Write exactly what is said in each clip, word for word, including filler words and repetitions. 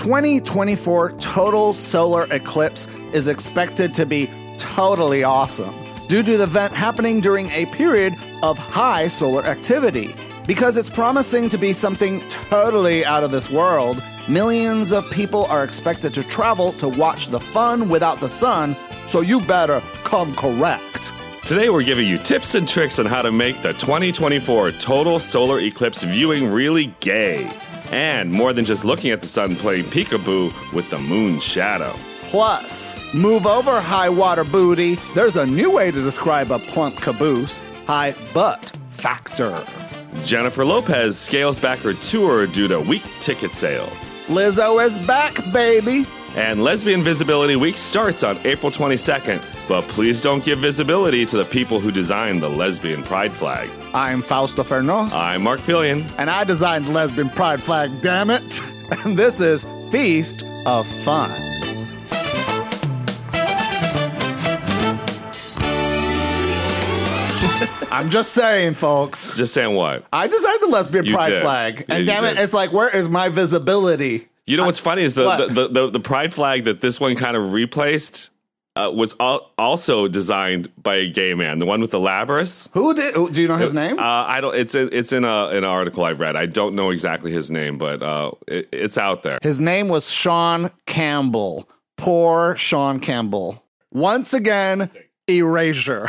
twenty twenty-four total solar eclipse is expected to be totally awesome due to the event happening during a period of high solar activity. Because it's promising to be something totally out of this world, millions of people are expected to travel to watch the fun without the sun, so you better come correct. Today we're giving you tips and tricks on how to make the twenty twenty-four total solar eclipse viewing really gay. And more than just looking at the sun playing peekaboo with the moon's shadow. Plus, move over, high water booty. There's a new way to describe a plump caboose. High butt factor. Jennifer Lopez scales back her tour due to weak ticket sales. Lizzo is back, baby. And Lesbian Visibility Week starts on April twenty-second. But please don't give visibility to the people who designed the lesbian pride flag. I'm Fausto Fernos. I'm Mark Fillion. And I designed the lesbian pride flag, damn it. And this is Feast of Fun. I'm just saying, folks. Just saying what? I designed the lesbian You pride did. flag. Yeah, And you damn it, did. it's like, where is my visibility? You know what's I- funny is the, What? the, the, the pride flag that this one kind of replaced uh, was al- also designed by a gay man. The one with the Labrys. Who did? who- Do you know his name? Uh, I don't. It's in, it's in a, an article I've read. I don't know exactly his name, but uh, it, it's out there. His name was Sean Campbell. Poor Sean Campbell. Once again, erasure.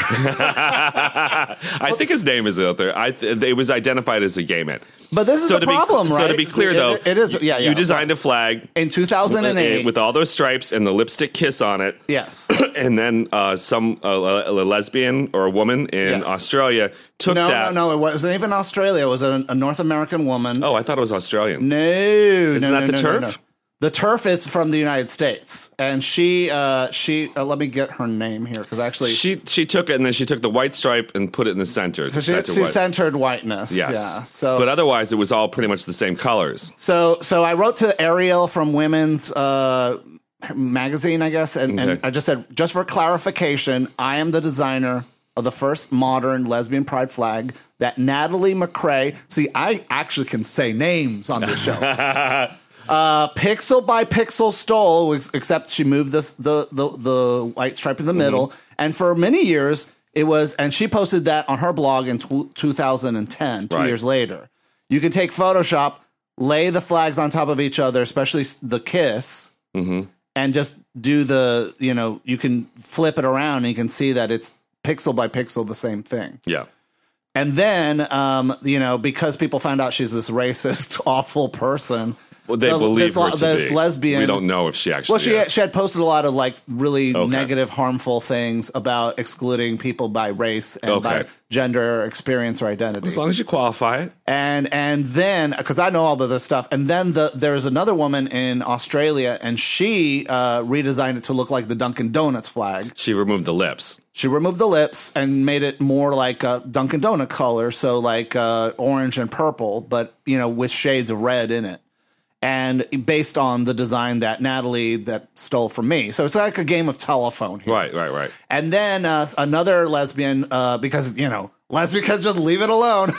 I think his name is out there. I th- it was identified as a gay man. But this is So the to be- problem, so right? to be clear, It- though, it- it is. Yeah, yeah. You designed a flag in two thousand eight with all those stripes and the lipstick kiss on it. Yes. And then uh, some uh, a lesbian or a woman in Yes. Australia took No, that. no, no. It wasn't even Australia. It was a, a North American woman. Oh, I thought it was Australian. No, Isn't no, that no, the no, no, turf? no. The turf is from the United States, and she, uh, she. Uh, let me get her name here because actually, She she took it and then she took the white stripe and put it in the center. To she, set to she white. centered whiteness. Yes. Yeah. So, but otherwise, it was all pretty much the same colors. so, so I wrote to Ariel from Women's uh, Magazine, I guess, and, Okay. and I just said, just for clarification, I am the designer of the first modern lesbian pride flag that Natalie McRae. See, I actually can say names on this show. Uh, pixel by pixel stole, ex- except she moved this the the the white stripe in the middle. And for many years, it was, and she posted that on her blog in tw- two thousand ten, two Right. years later. You can take Photoshop, lay the flags on top of each other, especially s- the kiss, and just do the, you know, you can flip it around and you can see that it's pixel by pixel the same thing. Yeah. And then, um, you know, because people found out she's this racist, awful person. Well, they the- believe this, her to this be. lesbian. We don't know if she actually Well, she is. she had posted a lot of like really Okay. negative, harmful things about excluding people by race and Okay. by gender, experience, or identity. As long as you qualify it. And and then because I know all of this stuff, and then the there's another woman in Australia, and she uh, redesigned it to look like the Dunkin' Donuts flag. She removed the lips. She removed the lips and made it more like a Dunkin' Donut color, so like uh, orange and purple, but you know with shades of red in it, and based on the design that Natalie that stole from me. So it's like a game of telephone here. Right, right, right. And then uh, another lesbian, uh, because you know lesbians just leave it alone.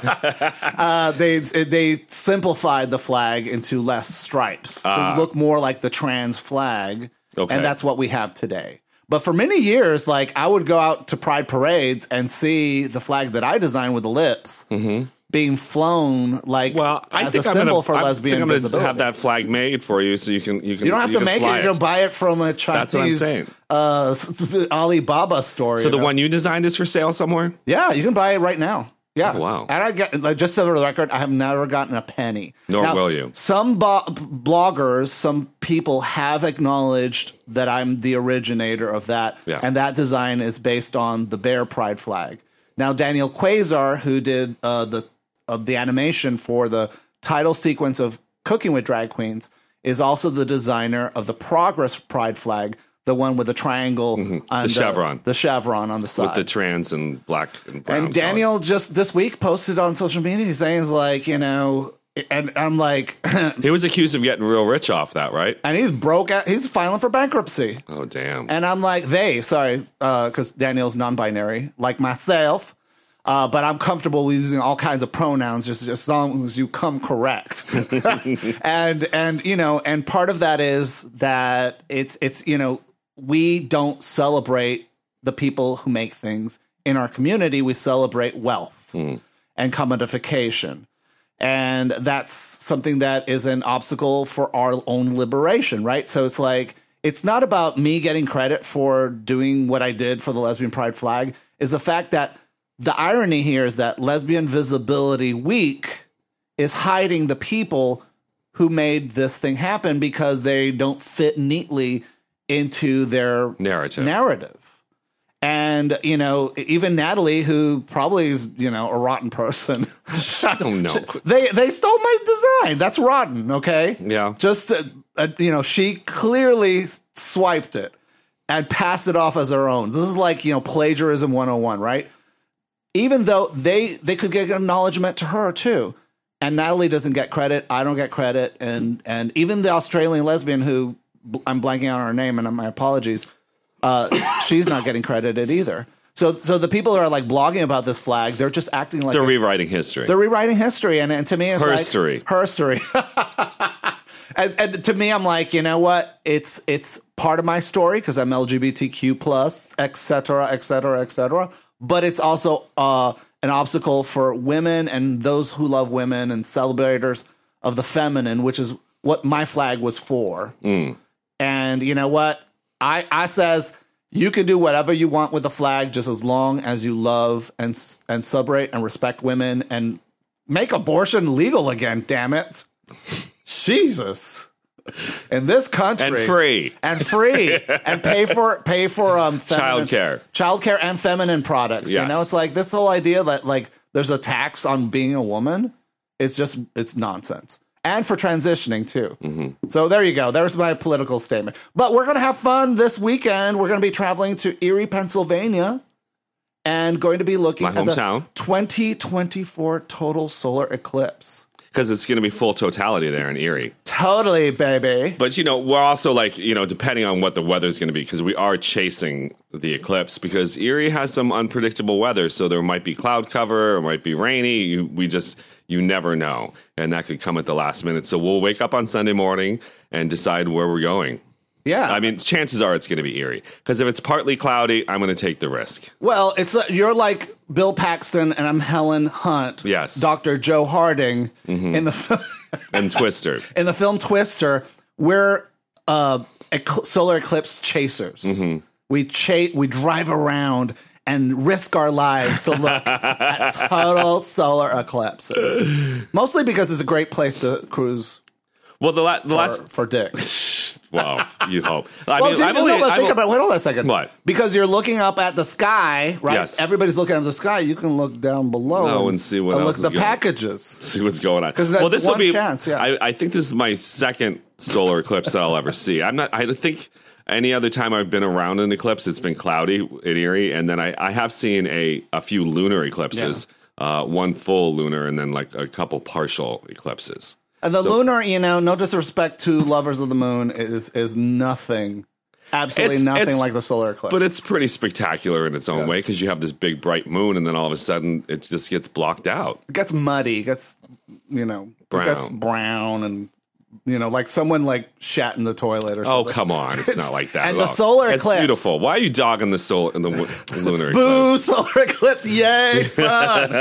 uh, they they simplified the flag into less stripes Ah. to look more like the trans flag, Okay. and that's what we have today. But for many years, like I would go out to pride parades and see the flag that I designed with the lips being flown like Well, I as think a I'm symbol gonna, for I lesbian think I'm gonna visibility. have that flag made for you, so you can you can. You don't have to can make it. fly You can buy it from a Chinese That's what I'm saying. Uh, Alibaba store. So you the know? one you designed is for sale somewhere. Yeah, you can buy it right now. Yeah. Oh, wow. And I get like, just for the record, I have never gotten a penny. Nor Now, will you. Some bo- bloggers, some people have acknowledged that I'm the originator of that, Yeah. and that design is based on the Bear Pride flag. Now, Daniel Quasar, who did uh, the of the animation for the title sequence of Cooking with Drag Queens, is also the designer of the Progress Pride flag, the one with the triangle, Mm-hmm. on The chevron. the chevron on the side. With the trans and black and brown. And Daniel just this week posted on social media, he's saying like, you know, and I'm like, colors. He was accused of getting real rich off that, right? and he's broke out, he's filing for bankruptcy. Oh, damn. And I'm like, they, sorry, because Daniel's non-binary, like myself, Uh, but I'm comfortable with using all kinds of pronouns, just, just as long as you come correct. and and you know, and part of that is that it's it's you know we don't celebrate the people who make things in our community. We celebrate wealth mm. and commodification, and that's something that is an obstacle for our own liberation, right? So it's like it's not about me getting credit for doing what I did for the Lesbian Pride flag. Is the fact that the irony here is that Lesbian Visibility Week is hiding the people who made this thing happen because they don't fit neatly into their narrative. narrative. And, you know, even Natalie, who probably is, you know, a rotten person. I don't know. they they stole my design. That's rotten, okay? Yeah. Just, uh, uh, you know, she clearly swiped it and passed it off as her own. This is like, you know, plagiarism one oh one, right? Even though they they could get acknowledgement to her too, and Natalie doesn't get credit, I don't get credit, and and even the Australian lesbian who I'm blanking on her name, and my apologies, uh, she's not getting credited either. So so the people who are like blogging about this flag, they're just acting like they're a, rewriting history. They're rewriting history, and, and to me, it's herstory. like herstory. and, and to me, I'm like, you know what? It's it's part of my story because I'm L G B T Q plus, et cetera, et cetera, et cetera. But it's also uh, an obstacle for women and those who love women and celebrators of the feminine, which is what my flag was for. Mm. And you know what? I, I says you can do whatever you want with the flag just as long as you love and and celebrate and respect women and make abortion legal again, damn it. Jesus. In this country, and free, and free, and pay for pay for um childcare, childcare, and feminine products. Yes. You know, it's like this whole idea that like there's a tax on being a woman. It's just it's nonsense, and for transitioning too. Mm-hmm. So there you go. There's my political statement. But we're gonna have fun this weekend. We're gonna be traveling to Erie, Pennsylvania, and going to be looking my at hometown. the twenty twenty-four total solar eclipse. Because it's going to be full totality there in Erie. Totally, baby. But, you know, we're also like, you know, depending on what the weather's going to be, because we are chasing the eclipse, because Erie has some unpredictable weather. So there might be cloud cover, it might be rainy. You, we just, you never know. And that could come at the last minute. So we'll wake up on Sunday morning and decide where we're going. Yeah. I mean, chances are it's going to be Erie. Because if it's partly cloudy, I'm going to take the risk. Well, it's uh, you're like Bill Paxton and I'm Helen Hunt. Yes. Doctor Joe Harding mm-hmm. in the and Twister. In the film Twister, we're uh, ec- solar eclipse chasers. Mm-hmm. We chase, we drive around and risk our lives to look at total solar eclipses. Mostly because it's a great place to cruise. Well, the, la- the for, last for dicks. Well, you'd hope. I well, mean, see, I've no, only, but I've think o- about. Wait, hold on a second. What? Because you're looking up at the sky, right? Yes. Everybody's looking up at the sky. You can look down below no, and, and see what and else look at is the going, packages. See what's going on. Because that's well, this one will be, chance. Yeah. I, I think this is my second solar eclipse that I'll ever see. I'm not. I think any other time I've been around an eclipse, it's been cloudy in Erie, and then I, I have seen a a few lunar eclipses. Yeah. Uh, one full lunar, and then like a couple partial eclipses. And the so, lunar, you know, no disrespect to lovers of the moon, is is nothing, absolutely it's, nothing it's, like the solar eclipse. But it's pretty spectacular in its own yeah. way because you have this big bright moon, and then all of a sudden it just gets blocked out. It gets muddy. It gets, you know, brown. It gets brown and, you know, like someone like shat in the toilet or something. Oh, come on. It's, it's not like that. And at the all. solar it's eclipse. beautiful. Why are you dogging the solar in the w- lunar Boo, eclipse? solar eclipse. Yay, son.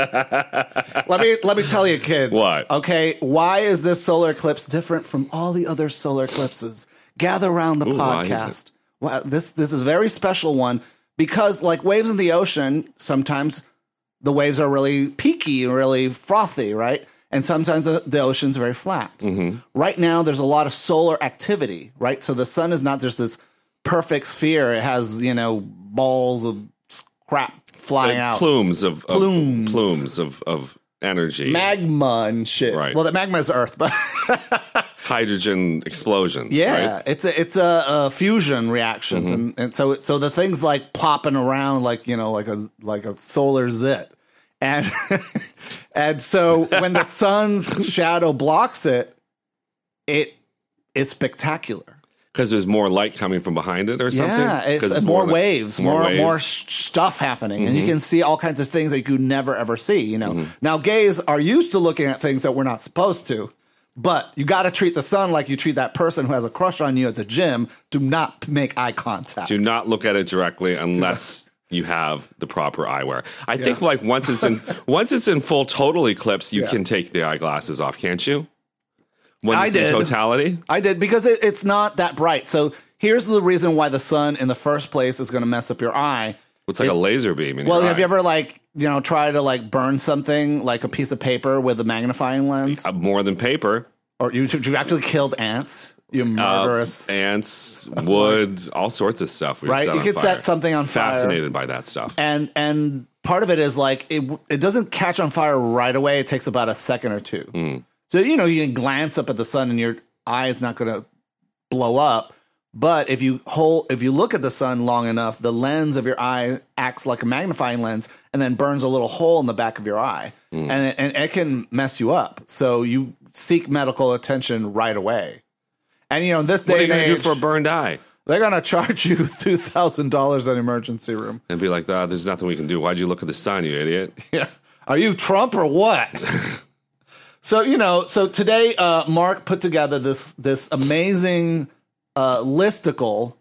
let me let me tell you, kids. What? Okay, why is this solar eclipse different from all the other solar eclipses? Gather around the Ooh, podcast. Wow, this this is a very special one because like waves in the ocean, sometimes the waves are really peaky and really frothy, right? And sometimes the, the ocean's very flat. Mm-hmm. Right now, there's a lot of solar activity, right? So the sun is not just this perfect sphere. It has, you know, balls of crap flying uh, out. Plumes of Plumes. Of, plumes of, of energy. Magma and shit. Right. Well, the magma is Earth, but... hydrogen explosions. Yeah, right? it's a it's a, a fusion reactions, mm-hmm. and, and so so the thing's like popping around like you know like a like a solar zit, and and so when the sun's shadow blocks it, it is spectacular. Because there's more light coming from behind it or something? Yeah, it's, it's more, more waves, more more waves. more sh- stuff happening, Mm-hmm. and you can see all kinds of things that you could never ever see. You know, Mm-hmm. now gays are used to looking at things that we're not supposed to, but you got to treat the sun like you treat that person who has a crush on you at the gym. Do not make eye contact. Do not look at it directly unless you have the proper eyewear. I think like once it's in once it's in full total eclipse, you Yeah. can take the eyeglasses off, can't you? When I it's did. in totality? I did because it, it's not that bright. So here's the reason why the sun in the first place is going to mess up your eye. It's like It's- a laser beam in Well, your have eye. you ever like you know try to like burn something like a piece of paper with a magnifying lens, Uh, more than paper. or you you actually killed ants? You Uh, murderous. ants, wood, all sorts of stuff. We've Right? set You on could fire. set something on fire. Fascinated by that stuff. and and part of it is like it it doesn't catch on fire right away. It takes about a second or two. Mm. So you know you can glance up at the sun and your eye is not going to blow up. But if you hold if you look at the sun long enough, the lens of your eye acts like a magnifying lens and then burns a little hole in the back of your eye, Mm. and it, and it can mess you up. So you seek medical attention right away. And you know this day What are you and going to age, do for a burned eye? they're going to charge you two thousand dollars in emergency room. And be like, oh, there's nothing we can do. Why'd you look at the sun, you idiot? Yeah. Are you Trump or what? So, you know, so today uh, Mark put together this this amazing uh, listicle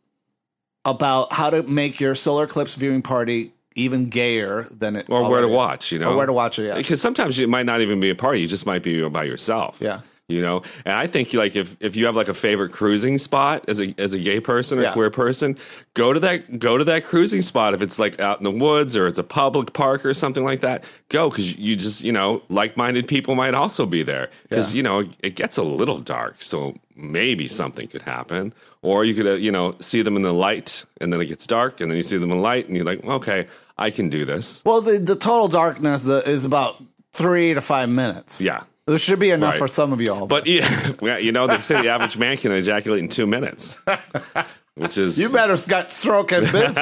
about how to make your solar eclipse viewing party even gayer than it Or where to already is. watch, you know? Or where to watch it, yeah. Because sometimes it might not even be a party. You just might be by yourself. Yeah. You know? And I think like if, if you have like a favorite cruising spot as a as a gay person or Yeah. queer person, go to that go to that cruising spot. If it's like out in the woods or it's a public park or something like that, go because you just, you know, like-minded people might also be there. Because, Yeah. you know, it gets a little dark. So maybe something could happen. Or you could, uh, you know, see them in the light and then it gets dark and then you see them in light and you're like, okay, I can do this. Well, the, the total darkness the, is about three to five minutes. Yeah. There should be enough Right. for some of y'all. But yeah, yeah, you know, they say the average man can ejaculate in two minutes, which is you better get stroking busy.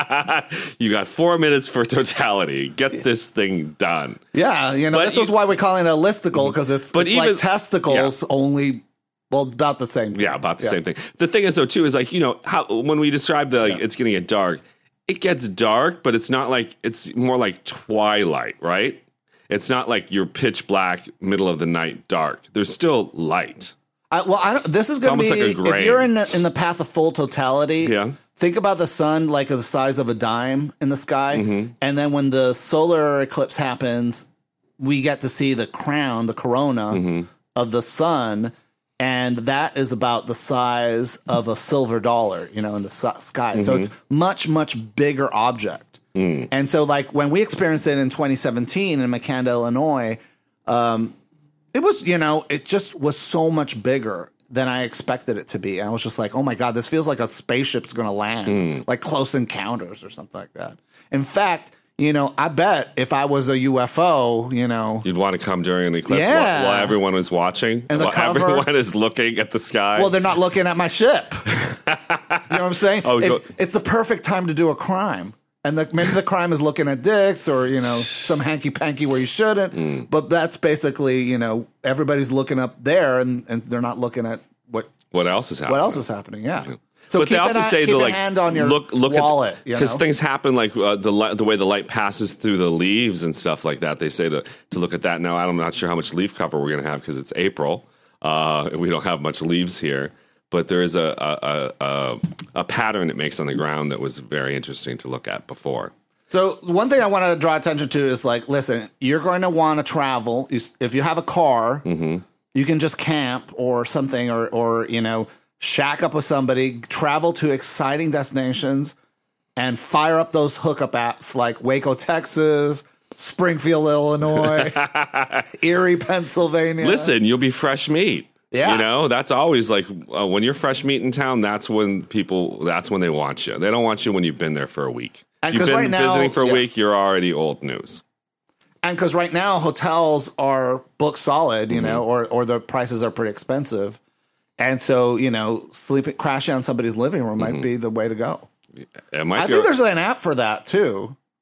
you got four minutes for totality. Get this thing done. Yeah, you know, But this you- is why we call it a listicle, because it's, But it's even- like testicles, only, well, about the same thing. Yeah, about the same thing. The thing is, though, too, is like, you know, how when we describe the like, it's going to get dark, it gets dark, but it's not like, it's more like twilight, right? It's not like you're pitch black, middle of the night dark. There's still light. I, well, I don't, this is going to almost be, like a gray. if you're in the, in the path of full totality, Yeah. think about the sun like the size of a dime in the sky. Mm-hmm. And then when the solar eclipse happens, we get to see the crown, the corona Mm-hmm. of the sun. And that is about the size of a silver dollar, you know, in the su- sky. So Mm-hmm. it's much, much bigger object. Mm. And so, like, when we experienced it in twenty seventeen in Makanda, Illinois, um, it was, you know, it just was so much bigger than I expected it to be. And I was just like, oh my God, this feels like a spaceship's going to land, Mm. like Close Encounters or something like that. In fact, you know, I bet if I was a U F O, you know, You'd want to come during an eclipse Yeah. while, while everyone is watching, And the while cover- everyone is looking at the sky. well, they're not looking at my ship. You know what I'm saying? Oh, If- go- it's the perfect time to do a crime. And the, maybe the crime is looking at dicks or, you know, some hanky-panky where you shouldn't. Mm. But that's basically, you know, everybody's looking up there and, and they're not looking at what what else is happening? what else is happening. Yeah. So But keep they also an eye, say keep to a like hand on your look look wallet. at because you know? things happen like uh, the li- the way the light passes through the leaves and stuff like that. They say to to look at that. Now I'm not sure how much leaf cover we're going to have because it's April. Uh, we don't have much leaves here, but there is a a, a a a pattern it makes on the ground that was very interesting to look at before. So one thing I want to draw attention to is like, listen, you're going to want to travel. You s- If you have a car, Mm-hmm. you can just camp or something, or or you know, shack up with somebody, travel to exciting destinations, and fire up those hookup apps like Waco, Texas, Springfield, Illinois, Erie, Pennsylvania. Listen, you'll be fresh meat. Yeah. You know, that's always like uh, when you're fresh meat in town, that's when people, that's when they want you. They don't want you when you've been there for a week. And If you've 'cause been right now- visiting for a yeah. week, you're already old news. And because right now hotels are booked solid, you Mm-hmm. know, or or the prices are pretty expensive, and so you know, sleeping crashing on somebody's living room might be the way to go. It might I be think there's an app for that too.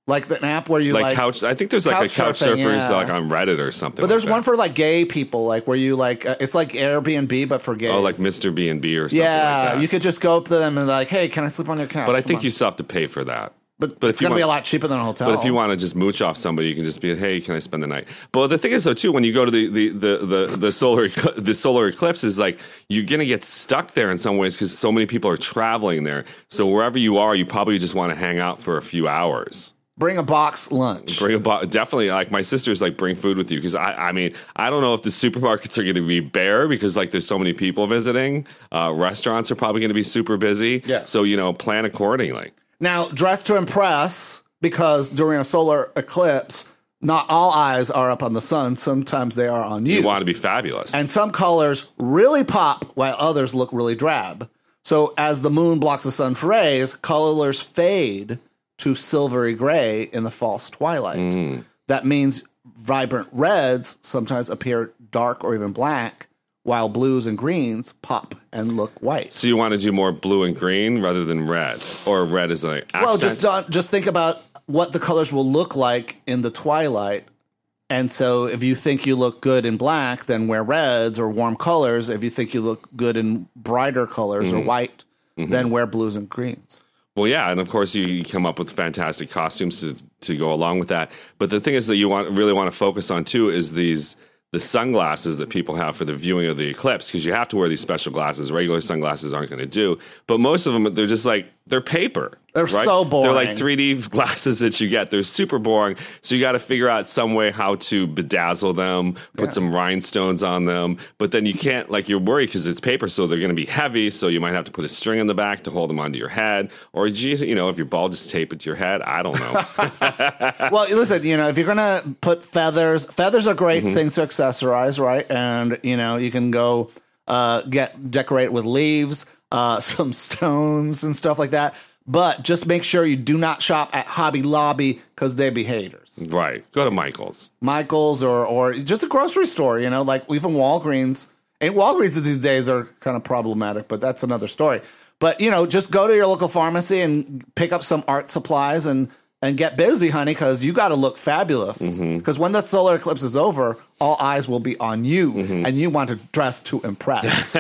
Like the app where you like, like couch. I think there's like couch a couch surfing, surfers yeah. like on Reddit or something. But there's like one that. for like gay people, like where you like uh, it's like Airbnb but for gays. Oh, like Mister B and B or something. yeah, like that. you could just go up to them and like, hey, can I sleep on your couch? But I Come think on. you still have to pay for that. But, but it's if you going to be a want- lot cheaper than a hotel. But if you want to just mooch off somebody, you can just be, hey, can I spend the night? But the thing is, though, too, when you go to the the the the, the solar ecl- the solar eclipse, is like you're gonna get stuck there in some ways because so many people are traveling there. So wherever you are, you probably just want to hang out for a few hours. Bring a box lunch. Bring a bo- definitely like my sister's like bring food with you because I I mean I don't know if the supermarkets are going to be bare because like there's so many people visiting. Uh, restaurants are probably going to be super busy. Yeah. So you know plan accordingly. Now, dress to impress, because during a solar eclipse, not all eyes are up on the sun. Sometimes they are on you. You want to be fabulous. And some colors really pop while others look really drab. So as the moon blocks the sun's rays, colors fade to silvery gray in the false twilight. Mm. That means vibrant reds sometimes appear dark or even black, while blues and greens pop and look white. So you want to do more blue and green rather than red, or red is like accent? Well, just don't, just think about what the colors will look like in the twilight. And so if you think you look good in black, then wear reds or warm colors. If you think you look good in brighter colors Mm-hmm. or white, mm-hmm. then wear blues and greens. Well, yeah, and of course you, you come up with fantastic costumes to to go along with that. But the thing is that you want really want to focus on too is these the sunglasses that people have for the viewing of the eclipse, because you have to wear these special glasses. Regular sunglasses aren't going to do, but most of them they're just like they're paper. They're right? so boring. They're like three D glasses that you get. They're super boring. So you got to figure out some way how to bedazzle them, put Yeah. some rhinestones on them. But then you can't, like, you're worried because it's paper, so they're going to be heavy. So you might have to put a string in the back to hold them onto your head. Or, you know, if you're bald, just tape it to your head. I don't know. Well, listen, you know, if you're going to put feathers, feathers are great Mm-hmm. things to accessorize, right? And, you know, you can go uh, get decorate with leaves, uh, some stones and stuff like that. But just make sure you do not shop at Hobby Lobby because they be haters. Right. Go to Michael's. Michael's or or just a grocery store, you know, like even Walgreens. And Walgreens these days are kind of problematic, but that's another story. But, you know, just go to your local pharmacy and pick up some art supplies and, and get busy, honey, because you got to look fabulous. Because Mm-hmm. when the solar eclipse is over, all eyes will be on you, Mm-hmm. and you want to dress to impress.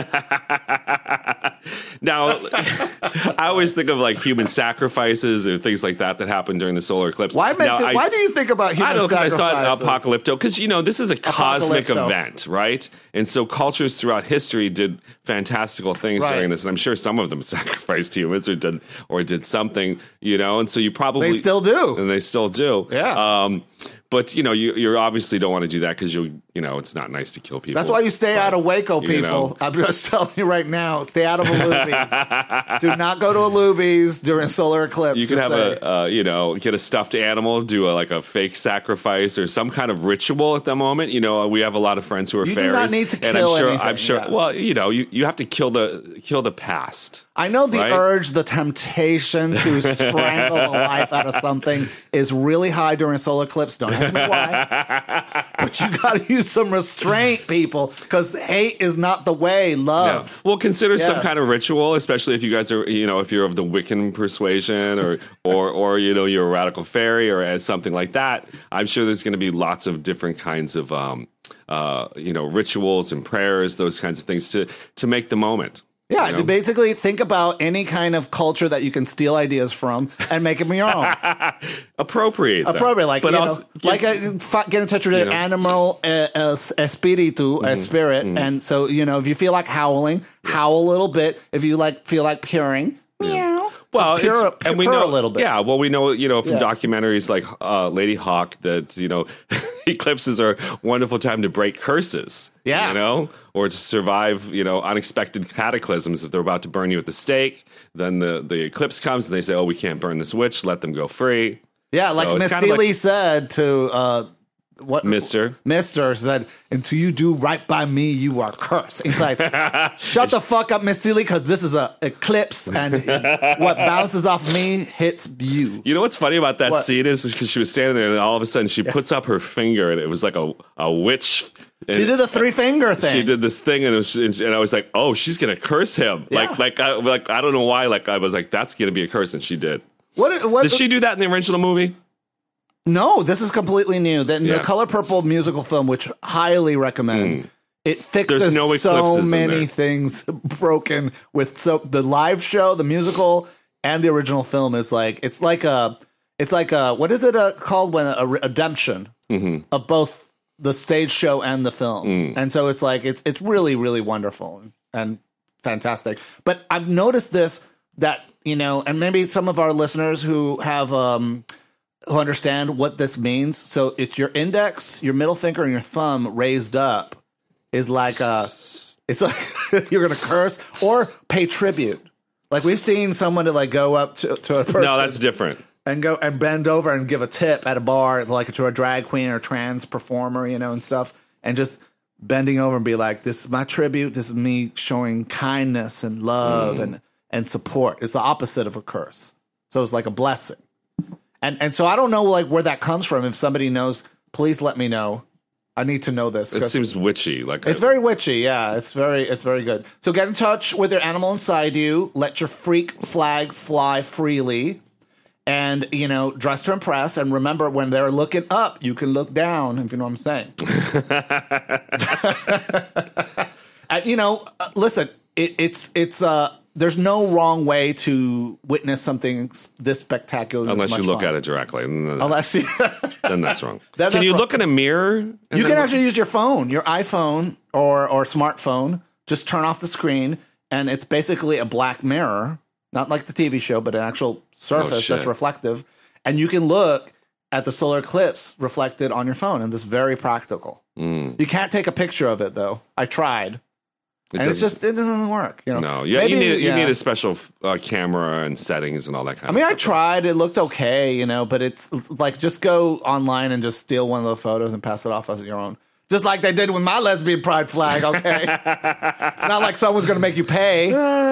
Now, I always think of like human sacrifices or things like that that happen during the solar eclipse. Why, now, mention, I, why do you think about human I don't know because I saw it in sacrifices? Apocalypto because you know this is a cosmic Apocalypto. event, right? And so cultures throughout history did fantastical things Right. during this, and I'm sure some of them sacrificed humans or did or did something, you know. And so you probably They still do. and they still do, Yeah. Um, but you know, you you obviously don't want to do that because you you know it's not nice to kill people. That's why you stay out of Waco, you people. know. I'm just telling you right now, stay out of Alubies. Do not go to Alubies during solar eclipse. You could just have saying. a, uh, you know, get a stuffed animal, do a, like a fake sacrifice or some kind of ritual at the moment. You know, we have a lot of friends who are You do fairies, not need to and kill I'm sure, anything, I'm sure. yeah. Well, you know, you, you have to kill the kill the past. I know the right? urge, the temptation to strangle the life out of something is really high during a solar eclipse. Don't ask me why. But you got to use some restraint, people, because hate is not the way. Yeah. Love. Well, consider some Yes. kind of ritual, especially if you guys are, you know, if you're of the Wiccan persuasion or, or, or you know, you're a radical fairy or as something like that. I'm sure there's going to be lots of different kinds of, um, uh, you know, rituals and prayers, those kinds of things to to make the moment. Yeah, you know? basically think about any kind of culture that you can steal ideas from and make them your own. Appropriate, them. Appropriate, like, but you also know, give- like a, f- get in touch with You an know. animal, uh, uh, espiritu, a spirit, and so you know if you feel like howling, howl a little bit. If you like feel like purring, meow. Well, Just purr, it's- and we purr know a little bit. Yeah, well, we know, you know, from Yeah. documentaries like uh, Lady Hawk that you know eclipses are a wonderful time to break curses. Yeah. you know, or to survive, you know, unexpected cataclysms. If they're about to burn you at the stake, then the the eclipse comes and they say, "Oh, we can't burn this witch. Let them go free." Yeah, So like it's Miss kind of Seeley like- said to uh, what Mister Mister said, until you do right by me, you are cursed. He's like, shut the fuck up, Miss Seeley, because this is a eclipse, and what bounces off me hits you. You know what's funny about that What? scene is because she was standing there and all of a sudden she puts up her finger and it was like a a witch. And She did the three finger thing. She did this thing, and, it was, and I was like, "Oh, she's gonna curse him!" Yeah. Like, like, I, like I don't know why. Like, I was like, "That's gonna be a curse," and she did. What? What? Did she do that in the original movie? No, this is completely new. The, Yeah. the Color Purple musical film, which highly recommend. Mm. It fixes There's no so eclipses in many there. things broken with so the live show, the musical, and the original film is like it's like a it's like a what is it uh, called when a redemption mm-hmm. of both the stage show and the film, Mm. and so it's like it's it's really really wonderful and fantastic. But I've noticed this that you know, and maybe some of our listeners who have um, who understand what this means. So it's your index, your middle finger, and your thumb raised up. Is like a, it's like you're gonna curse or pay tribute. Like we've seen someone to like go up to, to a person. No, that's different. And go and bend over and give a tip at a bar, like to a drag queen or trans performer, you know, and stuff, and just bending over and be like, "This is my tribute. This is me showing kindness and love mm. and and support." It's the opposite of a curse. So it's like a blessing. And and so I don't know like where that comes from. If somebody knows, please let me know. I need to know this. It seems witchy. Like it's I, very witchy. Yeah, it's very it's very good. So get in touch with your animal inside you. Let your freak flag fly freely, and you know, dress to impress. And remember, when they're looking up, you can look down. If you know what I'm saying. And, you know, uh, listen. It, it's it's uh. There's no wrong way to witness something this spectacular. Unless this you look fun. at it directly. Unless you then that's wrong. That, can that's you wrong. look in a mirror? You can actually use your phone, your iPhone or or smartphone. Just turn off the screen, and it's basically a black mirror, not like the T V show, but an actual surface oh, that's reflective. And you can look at the solar eclipse reflected on your phone, and this is very practical. Mm. You can't take a picture of it, though. I tried. It and it's just it doesn't work. You know? No, yeah, Maybe, you need yeah. you need a special uh, camera and settings and all that kind. I mean, of I stuff. tried. It looked okay, you know, but it's, it's like just go online and just steal one of the photos and pass it off as your own, just like they did with my lesbian pride flag. Okay, it's not like someone's going to make you pay.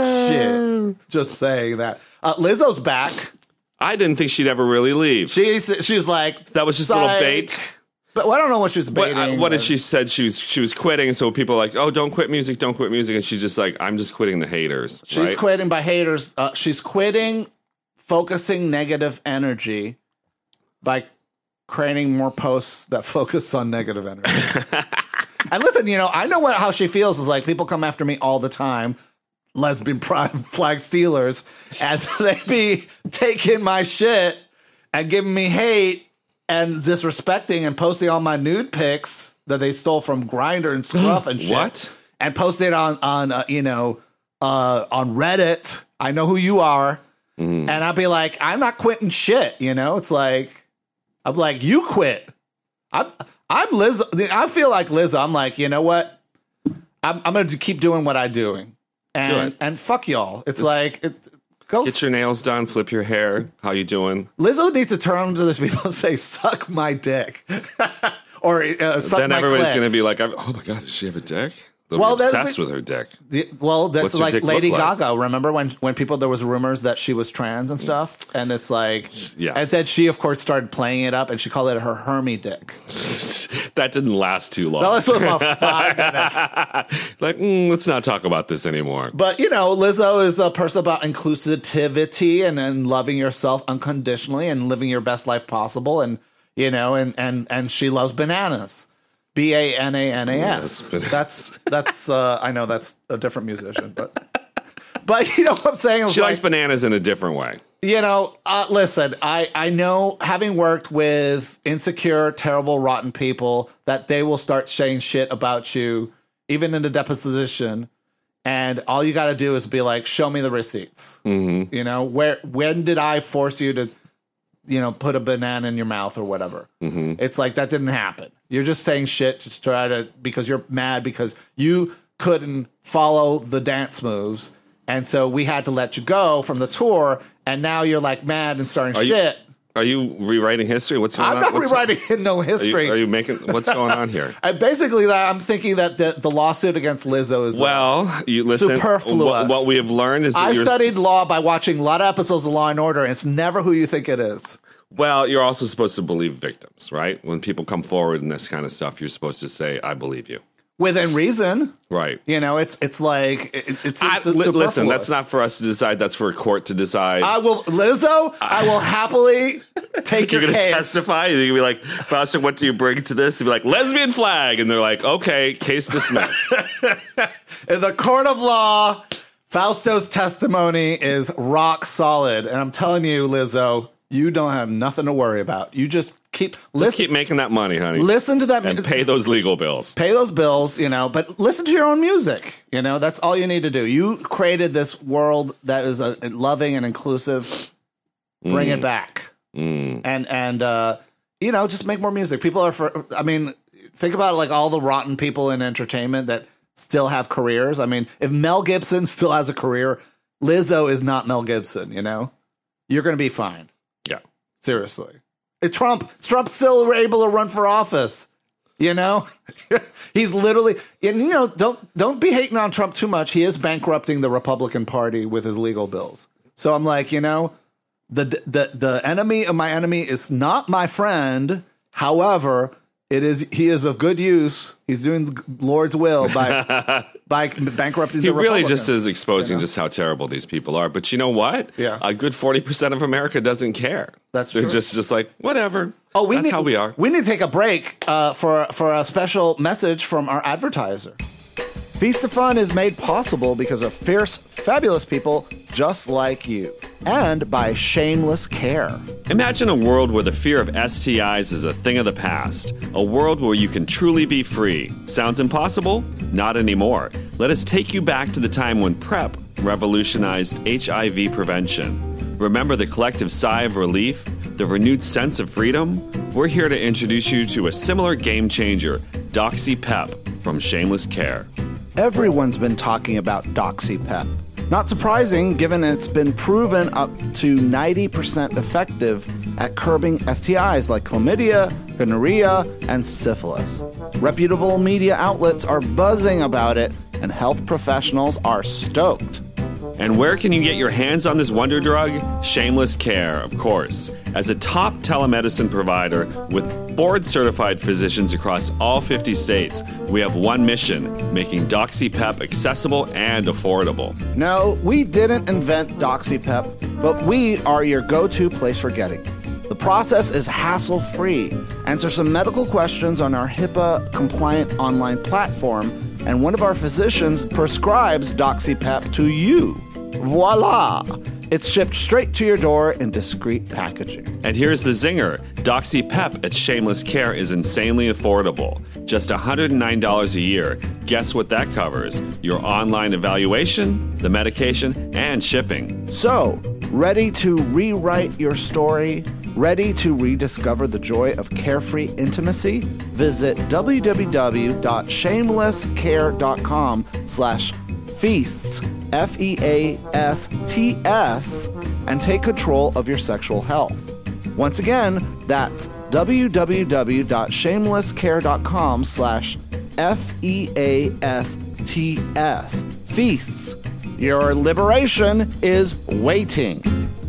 Shit, just saying that. Uh, Lizzo's back. I didn't think she'd ever really leave. She's she's like that was just a little bait. But well, I don't know what she was baiting. What, uh, what did she said? She was she was quitting. So people are like, oh, don't quit music, don't quit music, and she's just like, I'm just quitting the haters. She's right? quitting by haters. Uh, she's quitting, focusing negative energy by creating more posts that focus on negative energy. And listen, you know, I know what how she feels is like people come after me all the time, lesbian pride flag stealers, and they be taking my shit and giving me hate. And disrespecting and posting all my nude pics that they stole from Grindr and Scruff and shit. What? And posted on on uh, you know uh, on Reddit. I know who you are. Mm. And I'll be like, I'm not quitting shit. You know, it's like I'm like you quit. I'm I'm Liz. I feel like Lizzo. I'm like, you know what? I'm I'm gonna keep doing what I'm doing. And Do it. and fuck y'all. It's, it's like it. Go Get your nails done, flip your hair. How you doing? Lizzo needs to turn to these people and say, suck my dick. or uh, suck then my everybody's clit. going to be like, oh my God, does she have a dick? They'll Well, be that's- obsessed with her dick. The- well, that's What's her like dick Lady look like? Gaga. Remember when, when people, there was rumors that she was trans and stuff? And it's like, Yes. and then she, of course, started playing it up and she called it her Hermie dick. That didn't last too long. That was about five minutes. like, mm, let's not talk about this anymore. But, you know, Lizzo is the person about inclusivity and, and loving yourself unconditionally and living your best life possible. And, you know, and, and, and she loves bananas. B A N A N A S. Yes. That's, that's, uh, I know that's a different musician, but, but you know what I'm saying? It's She like, likes bananas in a different way. You know, uh, listen, I, I know having worked with insecure, terrible, rotten people that they will start saying shit about you, even in the deposition. And all you got to do is be like, show me the receipts. Mm-hmm. You know, where, when did I force you to, you know, put a banana in your mouth or whatever? Mm-hmm. It's like, that didn't happen. You're just saying shit to try to, because you're mad because you couldn't follow the dance moves. And so we had to let you go from the tour, and now you're like mad and starting Are shit. You, are you rewriting history? What's going I'm on? not What's, rewriting no Are history. you, are you making? What's going on here? I basically, I'm thinking that the, the lawsuit against Lizzo is Well, you listen. superfluous. What, what we have learned is that I you're, studied law by watching a lot of episodes of Law and Order, and it's never who you think it is. well, you're also supposed to believe victims, right? When people come forward and this kind of stuff, you're supposed to say, "I believe you." within reason. Right. You know, it's it's like it, it's, I, it's li- listen, superfluous. that's not for us to decide. That's for a court to decide. I will, Lizzo. I will happily take You're your going to case. testify? You're going to be like, Fausto, what do you bring to this? You'll be like, lesbian flag. And they're like, okay, case dismissed. In the court of law, Fausto's testimony is rock solid. And I'm telling you, Lizzo, you don't have nothing to worry about. You just keep Just listen, keep making that money, honey. listen to that and pay those legal bills. pay those bills, you know, but listen to your own music. You know, that's all you need to do. You created this world that is a, loving and inclusive. Bring Mm. it back. Mm. And, and, uh, you know, just make more music. People are for, I mean, think about like all the rotten people in entertainment that still have careers. I mean, if Mel Gibson still has a career, Lizzo is not Mel Gibson, you know? You're going to be fine. Yeah. Seriously. It, Trump, Trump's still able to run for office. You know, he's literally, and you know, don't don't be hating on Trump too much. He is bankrupting the Republican Party with his legal bills. So I'm like, you know, the the the enemy of my enemy is not my friend. However, it is he is of good use. He's doing the Lord's will by by bankrupting He the really Republicans. just is exposing you know? just how terrible these people are. But you know what? Yeah. A good forty percent of America doesn't care. That's They're true. just, just like, whatever. Oh, we That's need, how we are. We need to take a break uh, for for a special message from our advertiser. Feast of Fun is made possible because of fierce, fabulous people just like you, and by Shameless Care. Imagine a world where the fear of S T Is is a thing of the past. A world where you can truly be free. Sounds impossible? Not anymore. Let us take you back to the time when PrEP revolutionized H I V prevention. Remember the collective sigh of relief? The renewed sense of freedom? We're here to introduce you to a similar game changer, DoxyPep from Shameless Care. Everyone's been talking about DoxyPep. Not surprising, given it's been proven up to ninety percent effective at curbing S T Is like chlamydia, gonorrhea, and syphilis. Reputable media outlets are buzzing about it, and health professionals are stoked. And where can you get your hands on this wonder drug? Shameless Care, of course. As a top telemedicine provider with board-certified physicians across all fifty states, we have one mission, making DoxyPep accessible and affordable. No, we didn't invent DoxyPep, but we are your go-to place for getting it. The process is hassle-free. Answer some medical questions on our HIPAA-compliant online platform, and one of our physicians prescribes DoxyPep to you. Voila! It's shipped straight to your door in discreet packaging. And here's the zinger. DoxyPep at Shameless Care is insanely affordable. Just one hundred nine dollars a year. Guess what that covers? Your online evaluation, the medication, and shipping. So, ready to rewrite your story? Ready to rediscover the joy of carefree intimacy? Visit www.shamelesscare.com slash feasts, F E A S T S, and take control of your sexual health. Once again, that's www.shamelesscare.com slash F E A S T S. Feasts. Your liberation is waiting.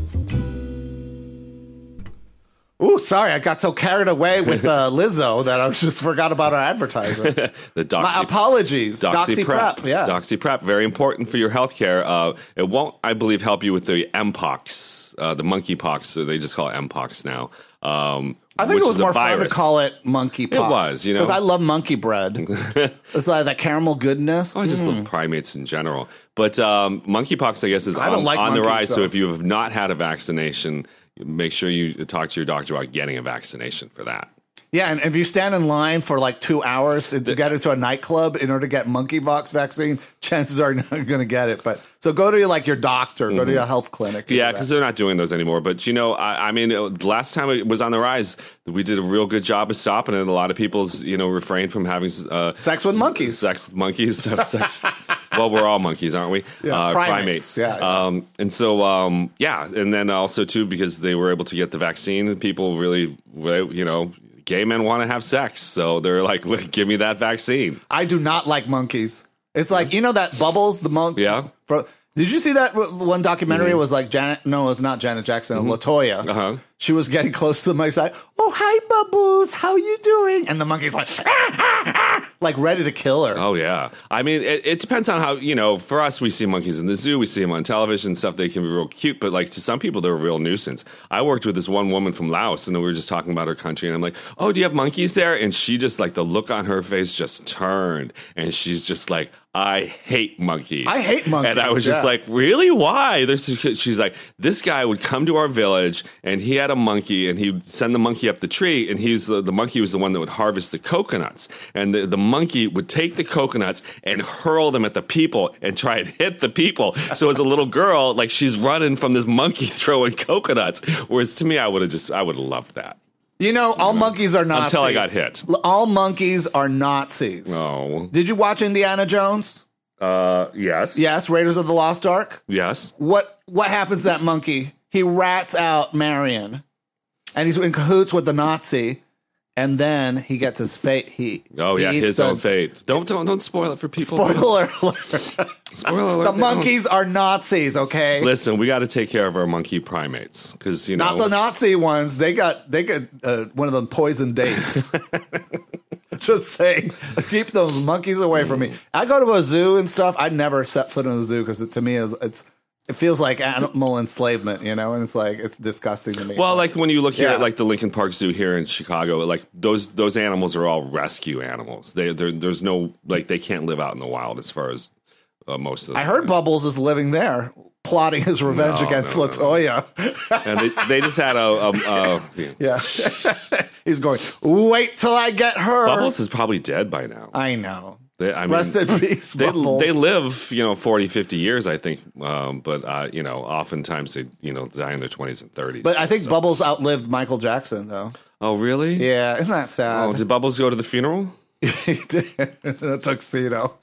Ooh, sorry, I got so carried away with uh, Lizzo that I just forgot about our advertiser. The Doxy, My apologies. Doxy, Doxy Prep. Prep, yeah. Doxy Prep, very important for your health care. Uh, it won't, I believe, help you with the Mpox, uh, the monkeypox, so they just call it Mpox now. Um, I think which it was is a more fun to virus. call it monkey pox. It was, you know. Because I love monkey bread. It's like that caramel goodness. Oh, I just love primates in general. But um, monkeypox, I guess, is I don't on, like on the monkeys, rise. So though. if you have not had a vaccination, make sure you talk to your doctor about getting a vaccination for that. Yeah, and if you stand in line for like two hours to get into a nightclub in order to get monkeypox vaccine, chances are you're not going to get it. But so go to like your doctor, go to your health clinic. to Yeah, do because that. they're not doing those anymore. But, you know, I, I mean, it, last time it was on the rise, we did a real good job of stopping it. A lot of people's, you know, refrained from having uh, Sex with monkeys. Sex with monkeys. Sex- well, we're all monkeys, aren't we? Yeah, uh, primates. Yeah, yeah. Um, and so, um, yeah. And then also, too, because they were able to get the vaccine, people really, you know, gay men want to have sex. So they're like, "Look, give me that vaccine. I do not like monkeys. It's like, you know that Bubbles, the monk? Yeah. For, did you see that one documentary? Mm-hmm. It was like Janet, no, it was not Janet Jackson, mm-hmm. LaToya. Uh-huh. She was getting close to the monkey, like, oh, hi, Bubbles, how you doing? And the monkey's like, ah, ah, ah. like ready to kill her. Oh, yeah. I mean, it, it depends on how, you know, for us, we see monkeys in the zoo. We see them on television and stuff. They can be real cute. But, like, to some people, they're a real nuisance. I worked with this one woman from Laos, and then we were just talking about her country. And I'm like, oh, do you have monkeys there? And she just, like, the look on her face just turned. And she's just like, I hate monkeys. I hate monkeys. And I was just yeah. like, really? Why? There's, she's like, this guy would come to our village, and he had a monkey, and he'd send the monkey up the tree, and he's the, the monkey was the one that would harvest the coconuts. And the, the monkey would take the coconuts and hurl them at the people and try and hit the people. So as a little girl, like, she's running from this monkey throwing coconuts. Whereas to me, I would have just, I would have loved that. You know, all monkeys are Nazis. Until I got hit. All monkeys are Nazis. Oh. Did you watch Indiana Jones? Uh, yes. Yes, Raiders of the Lost Ark? Yes. What What happens to that monkey? He rats out Marion, and he's in cahoots with the Nazi, and then he gets his fate. He Oh, yeah, he his the, own fate. Don't, don't, don't spoil it for people. Spoiler alert. Spoiler alert. The monkeys are Nazis, okay? Listen, we got to take care of our monkey primates because you know Not the Nazi ones. They got they got uh, one of them poison dates. Just saying, keep those monkeys away from me. I go to a zoo and stuff. I never set foot in a zoo because it, to me it's it feels like animal enslavement, you know, and it's like it's disgusting to me. Well, like when you look here Yeah. at like the Lincoln Park Zoo here in Chicago, like those those animals are all rescue animals. They there's no like they can't live out in the wild as far as uh, most of them. I heard Bubbles is living there, plotting his revenge No, against no, no, Latoya. and they, they just had a, a, a Yeah, he's going. Wait till I get her. Bubbles is probably dead by now. I know. They, I mean, Rest in peace, they, Bubbles. they live, you know, forty, fifty years, I think. Um, but, uh, you know, oftentimes they, you know, die in their twenties and thirties. But I think so. Bubbles outlived Michael Jackson, though. Oh, really? Yeah, isn't that sad? Oh, did Bubbles go to the funeral? He did in a tuxedo.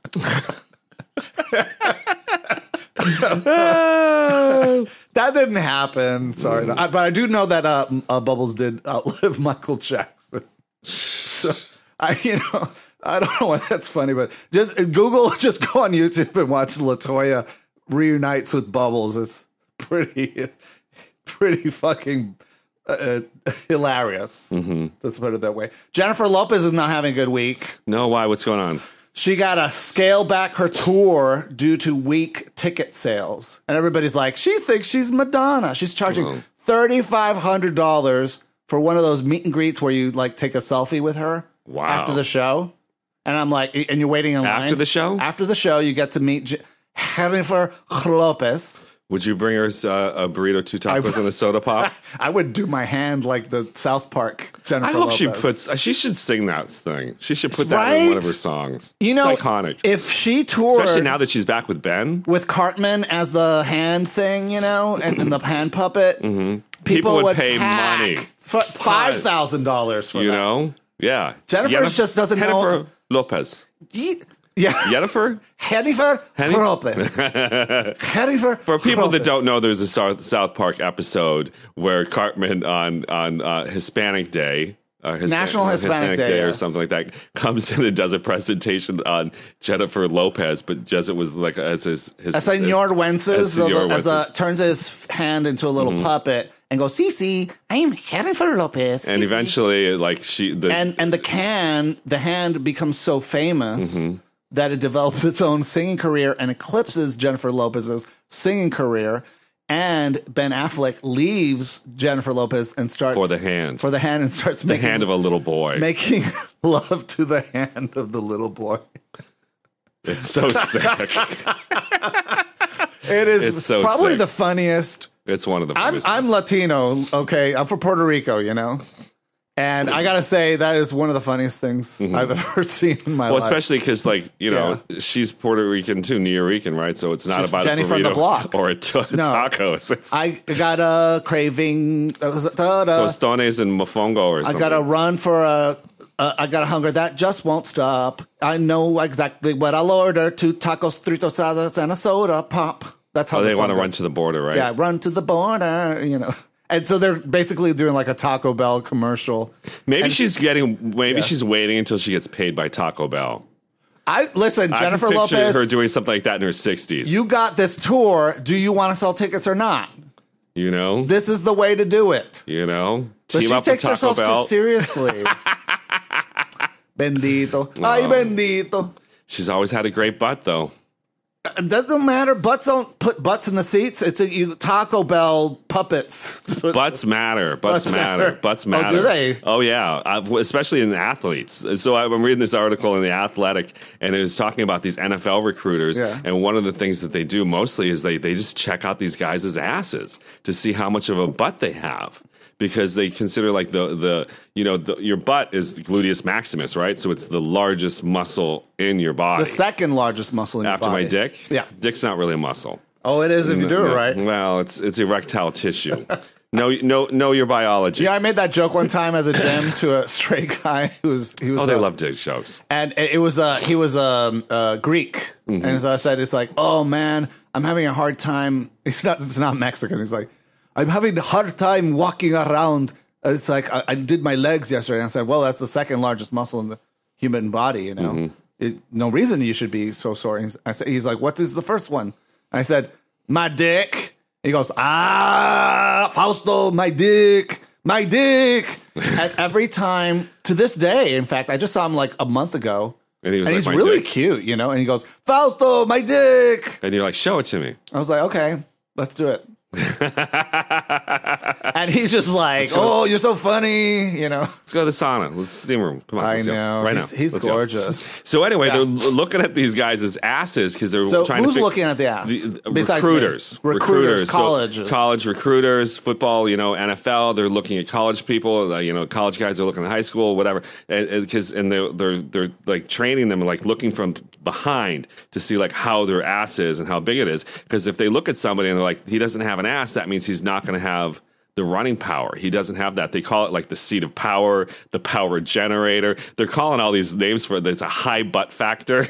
That didn't happen. Sorry, Mm. I, but I do know that uh, uh, Bubbles did outlive Michael Jackson. So I, you know, I don't know why that's funny, but just Google, just go on YouTube and watch Latoya reunites with Bubbles. It's pretty, pretty fucking uh, hilarious. Mm-hmm. Let's put it that way. Jennifer Lopez is not having a good week. No, why? What's going on? She got to scale back her tour due to weak ticket sales. And everybody's like, she thinks she's Madonna. She's charging Oh. three thousand five hundred dollars for one of those meet and greets where you like take a selfie with her Wow. after the show. And I'm like, and you're waiting in line. After the show? After the show, you get to meet J- Jennifer Lopez. Would you bring her uh, a burrito, two tacos, and a soda pop? I would do my hand like the South Park Jennifer I hope Lopez. she puts. Uh, she should sing that thing. She should put that Right? in one of her songs. You know, it's iconic. If she toured, Especially now that she's back with Ben. with Cartman as the hand thing, you know, and, and the hand puppet, people, People would would pay pack money. f- five thousand dollars for You that. know, yeah. Jennifer Jennifer- just doesn't know- Jennifer Lopez. Ye- Yeah, Jennifer. Jennifer Henny- Lopez. Jennifer. For people that Lopez. don't know, there's a South, South Park episode where Cartman on on uh, Hispanic Day. Uh, Hispa- National Hispanic Day, or yes. something like that comes in and does a presentation on Jennifer Lopez, but just it was like as his his As Senor Wences, as Senor as a, Wences. Mm-hmm. turns his hand into a little puppet and goes, "Cece, I'm Jennifer Lopez." and Cece." eventually, like she the and and the can, the hand becomes so famous Mm-hmm. that it develops its own singing career and eclipses Jennifer Lopez's singing career. And Ben Affleck leaves Jennifer Lopez and starts For the hand. for the hand and starts the making hand of a little boy. making love to the hand of the little boy. It's so sick. It is It's so probably sick. the funniest. It's one of the. I'm funniest I'm ones. Latino, okay. I'm from Puerto Rico, you know. And I gotta say that is one of the funniest things I've ever seen in my Mm-hmm. Well, life. especially because, like, you know, she's Puerto Rican too, New Rican, right? So it's not She's about Jenny a from the burrito block. or a t- tacos. It's I got a craving. Uh, da, da. tostones and mofongo or I something. got to run for a. Uh, I got a hunger that just won't stop. I know exactly what I'll order: two tacos, three tostadas, and a soda pop. That's how Oh, the they song want to goes. run to the border, right? Yeah, run to the border. You know. And so they're basically doing like a Taco Bell commercial. Maybe And she's getting. Maybe Yeah. she's waiting until she gets paid by Taco Bell. I listen, I Jennifer can picture Lopez. her doing something like that in her sixties. You got this tour. Do you want to sell tickets or not? You know, This is the way to do it. you know, But team she up takes with Taco herself Bell. too seriously. Bendito. Ay, bendito. She's always had a great butt, though. It doesn't matter. Butts don't put butts in the seats. It's a you, Taco Bell puppets. Butts matter. Butts, Butts matter. matter. Butts Oh, matter. do they? Oh, yeah. Uh, especially in athletes. So I'm reading this article in The Athletic, and it was talking about these N F L recruiters. Yeah. And one of the things that they do mostly is they, they just check out these guys' asses to see how much of a butt they have. Because they consider like the, the you know, the, your butt is gluteus maximus, right? So it's the largest muscle in your body. The second largest muscle in your After body. my dick? Yeah. Dick's not really a muscle. Oh, it is if you do it No, right. Well, it's it's erectile tissue. know, know, know your biology. Yeah, I made that joke one time at the gym to a straight guy who was he was. Oh, they uh, love dick jokes. and it it was uh, he was um, uh, Greek, Mm-hmm. and as I said, it's like, oh man, I'm having a hard time. It's not it's not Mexican. He's like, I'm having a hard time walking around. It's like I, I did my legs yesterday, and I said, well, that's the second largest muscle in the human body. You know, Mm-hmm. it, no reason you should be so sore. He's, I said, he's like, what is the first one? I said, my dick. He goes, ah, Fausto, my dick, my dick. And every time to this day, in fact, I just saw him like a month ago. And he was And like, he's "My really dick." cute, you know, and he goes, Fausto, my dick. And you're like, show it to me. I was like, okay, let's do it. And he's just like, oh, you're so funny, you know. Let's go to the sauna. Let's steam room. Come on. I let's go. know. Right he's now. he's Let's go. gorgeous. So anyway, Yeah. they're l- looking at these guys' asses because they're So trying who's to fig- looking at the ass? The, uh, Besides recruiters, me? Recruiters, So colleges. college recruiters, football, you know, N F L. They're looking at college people. Uh, you know, college guys are looking at high school, whatever. And because and, and they're they're they're like training them, like looking from behind to see like how their ass is and how big it is. Because if they look at somebody and they're like, he doesn't have an ass, that means he's not going to have the running power. He doesn't have that. They call it like the seat of power, the power generator. They're calling all these names for it. There's a high butt factor.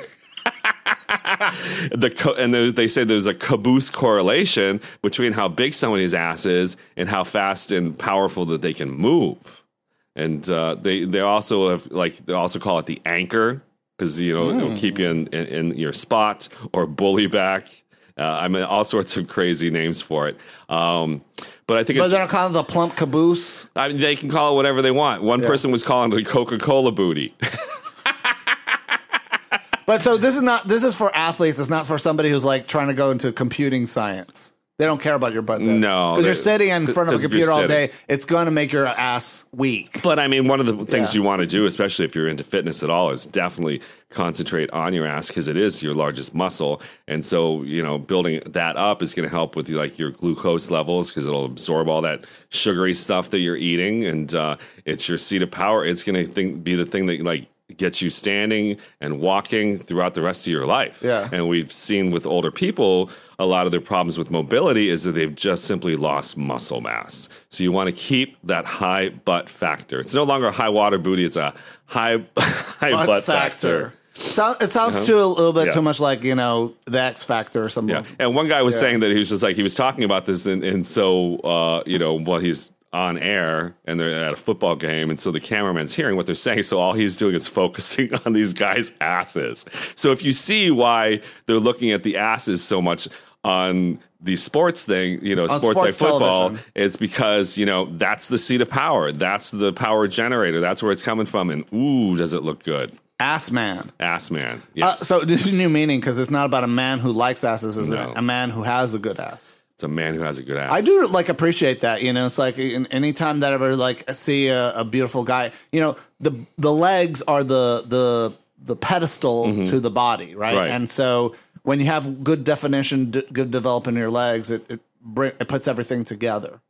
the co- and the, they say there's a caboose correlation between how big somebody's ass is and how fast and powerful that they can move. And uh, they they also have like they also call it the anchor because you know Mm. it'll keep you in, in, in your spot, or bully back. Uh, I mean, all sorts of crazy names for it. Um, but I think But it's. they're kind of the plump caboose. I mean, they can call it whatever they want. One Yeah. person was calling it Coca-Cola booty. But so this is not this is for athletes. It's not for somebody who's like trying to go into computing science. They don't care about your butt. Then. No, because you're they- sitting in front of a because if you're computer all sitting. day. It's going to make your ass weak. But I mean, one of the things Yeah. you want to do, especially if you're into fitness at all, is definitely concentrate on your ass because it is your largest muscle. And so, you know, building that up is going to help with like your glucose levels because it'll absorb all that sugary stuff that you're eating. And uh, it's your seat of power. It's going to think, be the thing that like gets you standing and walking throughout the rest of your life. Yeah. And we've seen with older people, a lot of their problems with mobility is that they've just simply lost muscle mass. So you want to keep that high butt factor. It's no longer a high water booty. It's a high, high butt, Butt factor. So, it sounds too a little bit Yeah. too much like, you know, the X Factor or something. Yeah. And one guy was Yeah. saying that he was just like, he was talking about this. And, and so, uh, you know, while he's on air and they're at a football game. And so the cameraman's hearing what they're saying. So all he's doing is focusing on these guys' asses. So if you see why they're looking at the asses so much on the sports thing, you know, On sports, like sports football, television. it's because, you know, that's the seat of power. That's the power generator. That's where it's coming from. And ooh, does it look good? Ass man. Ass man. Uh, Yes. so this is a new meaning because it's not about a man who likes asses. It's No. a man who has a good ass. It's a man who has a good ass. I do like appreciate that. You know, it's like in, anytime that I ever like see a, a beautiful guy, you know, the the legs are the the the pedestal to the body, right? Right. And so when you have good definition, d- good development in your legs, it it, bring, it puts everything together.